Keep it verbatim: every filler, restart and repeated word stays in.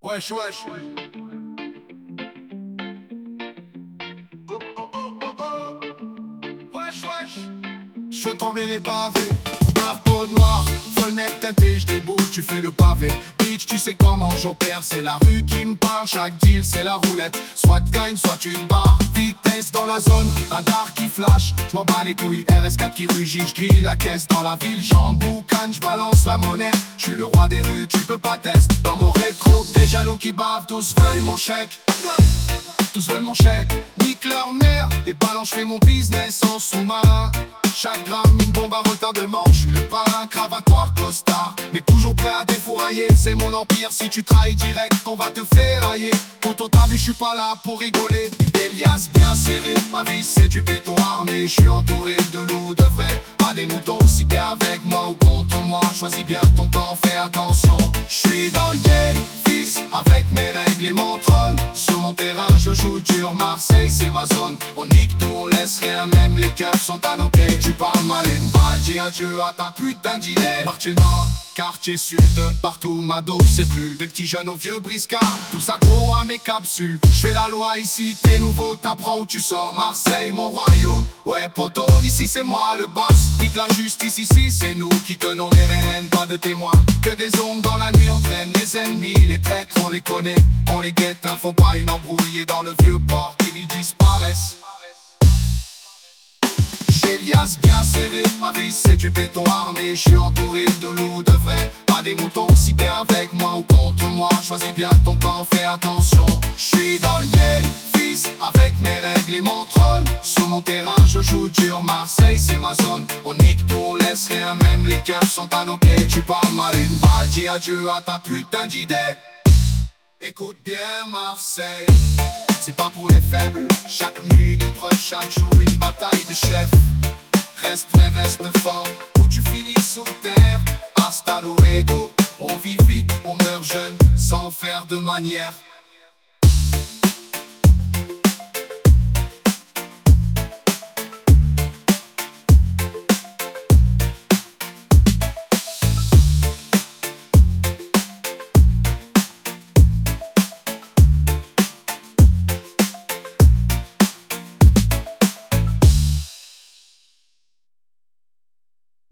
Wesh, wesh. Wesh, wesh. Je t'enverrai pavé, barre peau noire, fenêtre teintée, je débouche, tu fais le pavé. Bitch, tu sais comment j'opère, c'est la rue qui me parle, chaque deal c'est la roulette. Soit tu gagnes, soit tu te barres, vitesse dans la zone, radar qui flash. J'm'en bats les couilles, R S quatre qui rugit, j'grille la caisse dans la ville. J'en boucane, j'balance la monnaie, j'suis le roi des rues, tu peux pas tester. Dans mon rétro, des jaloux qui bavent, tous veulent mon chèque. Tous veulent mon chèque, nique leur mère. Des ballons, j'fais mon business en sous-marin. Chaque gramme, une bombe à retardement. J'suis le parrain, cravatoire, costard, mais toujours prêt à défourailler. C'est mon empire, si tu trahis direct, on va te ferrailler. Quand on t'a vu, j'suis pas là pour rigoler. Elias bien serré, ma vie c'est du béton armé. J'suis entouré de loups de vrai, pas des moutons. Si t'es avec moi ou contre moi, choisis bien ton temps, fais attention. J'suis dans le game, fils, avec mes règles et mon trône. Sur mon terrain, je joue dur, Marseille c'est ma zone. On nique tout, on laisse rien, même les cœurs sont à nos pieds. Tu parles mal et mal, dis adieu à ta putain d'idée. Quartier nord, quartier sud, partout ma dose c'est plus. Des petits jeunes aux vieux briscards, tout accro à mes capsules. J'fais la loi ici, t'es nouveau, t'apprends où tu sors. Marseille mon royaume, ouais poto, ici c'est moi le boss. Nique la justice ici, c'est nous qui tenons les rênes. Pas de témoins, que des ombres dans la nuit entraînent. Les ennemis, les traîtres, on les connaît, on les guette. Hein, faut pas une embrouillée dans le vieux port, qu'ils disparaissent. Elias bien serré, ma vie c'est du béton armé. J'suis entouré de loups de vrai, pas des moutons. Si t'es avec moi ou contre moi, choisis bien ton camp, fais attention. J'suis dans le game, fils, avec mes règles et mon trône. Sur mon terrain je joue dur, Marseille c'est ma zone. On nique tout, on laisse rien, même les cœurs sont à nos pieds. Tu parles mal et mal, dis adieu à ta putain d'idée. Écoute bien Marseille, c'est pas pour les faibles. Chaque nuit libre, chaque jour une bataille de chefs. Reste prêt, reste fort, ou tu finis sous terre. Hasta luego, on vit vite, on meurt jeune, sans faire de manière.